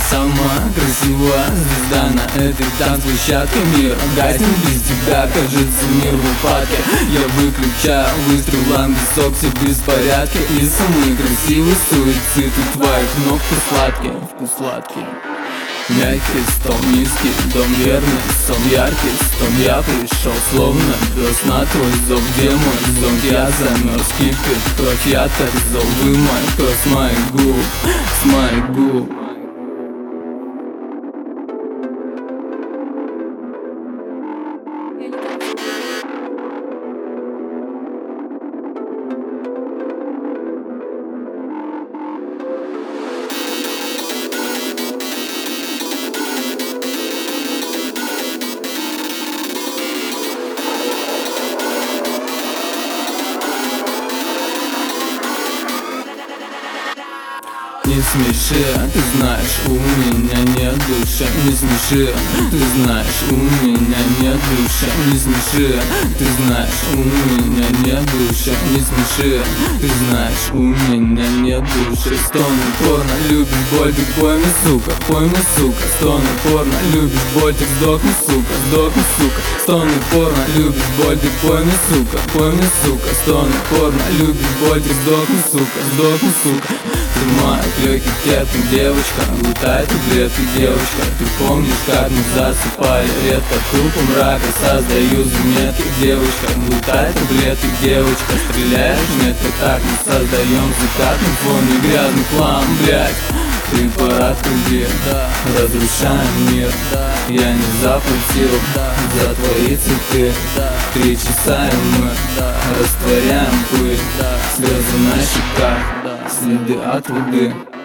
самая красивая звезда на этой танцплощадке. Мир гаснет без тебя, кажется, мир в упадке. Я выключаю выстрел, ангел, все в беспорядке. И самый красивый суицид у твоих ног вкус сладкий, вкус сладкий. Мягкий стол, низкий дом, верный сон, яркий стон. Я пришел, словно до сна твой зов. Где мой зонт? Я замерз, кипит кровь, я так зол. Вымой кровь с моих губ, с моих губ. Не смеши, ты знаешь, у меня нет души. Не смеши, ты знаешь, у меня нет души. Не смеши, ты знаешь, у меня нет души. Не смеши, ты знаешь, у меня нет души. Стоны порно, любишь боль, ты пой мне, сука, пой мне, сука. Стоны порно, любишь боль, ты сдохни, сука, сдохни, сука. Стоны порно, любишь боль, ты пой мне, сука, пой мне, сука. Стоны порно, любишь боль, ты сдохни, сука, сдохни, сука. Ты моя легкий кетом, девочка, летай таблетки, девочка. Ты помнишь, как мы засыпали редко трупом мрака, создаю заметки, девочка. Летай таблетки, девочка, стреляешь метко, так мы создаем закат на фоне грязный план, блядь. Препарат любви, разрушаем мир. Я не заплатил за твои цветы. 3 часа и мы растворяем пыль. Слезы на щеках, следы от воды.